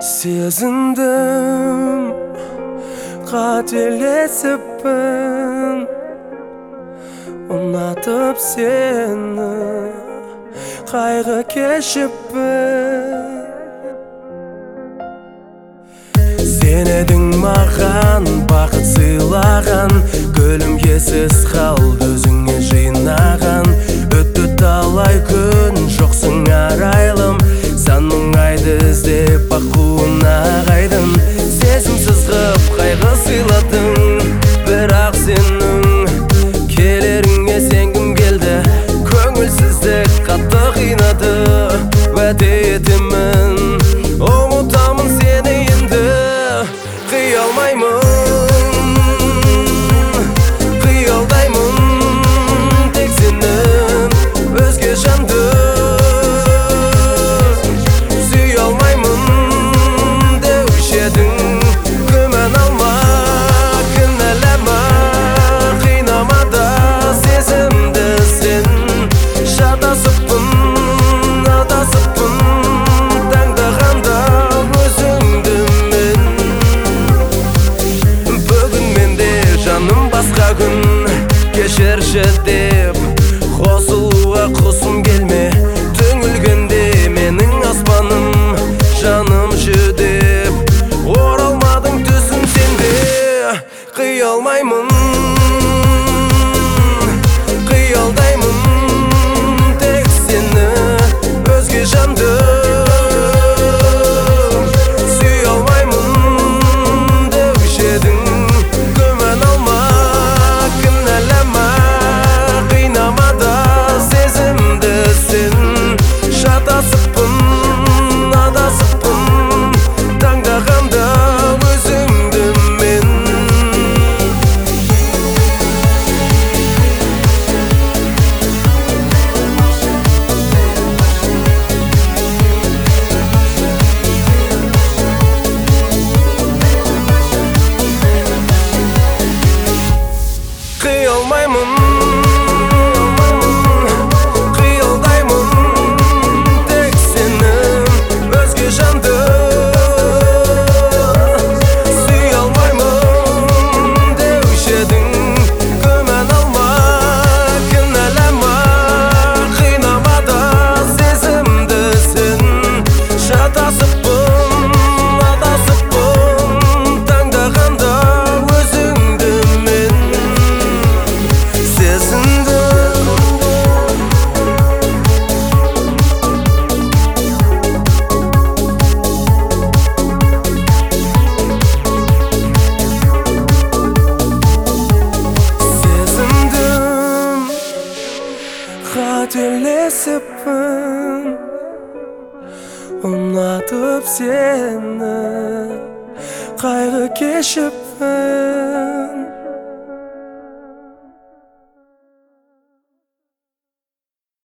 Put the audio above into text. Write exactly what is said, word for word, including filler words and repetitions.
Сезіндім, қателесіппін, ұнатып сені, қайғы кешіппін. Сен едің маған бақыт сыйлаған, гүлім ессіз қалды өзіңе жинаған. Өтті талай күн, жоқсың арайлым, сан мұңайды іздеп ақуына қайдым. Сезімсіз ғып қайғы сыйладың, бірақ сенің келеріңе сенгім келді. Көңілсіздік қатты қинады, уәде етемін, ұмытамын сені енді. Қия алмаймын, қиялдаймын тек сені, өзге жанды сүй алмаймын деуші едің. Күмән алма, кінәлама, қинама да сезімді сен. Шатасыппын, адасыппын, таңдағанда өзіңді мен. Бүгін менде жаным басқа күн, кешірші деп қосылуға құсым келме. Түңілгенде менің аспаным, жаным жүдеп оралмадың түсім сенде. Қия алмаймын, қиялдаймын тек сені, өзге жанды сүй алмаймын деуші едің. Күмән алма, кінәлама, қинама да сезімді сен. Шатасыппын, адасыппын, таңдағанда өзіңді мен. Қия алмаймын, қиялдаймын тек сені, өзге жанды сүй алмаймын деуші едің. Күмән алма, кінәлама, қинама да сезімді сен. Шатасыппын, адасыппын, таңдағанда өзіңді мен. Сезіндім, сезіндім, қателесіппін, ұнатып сені, қайғы кешіппін.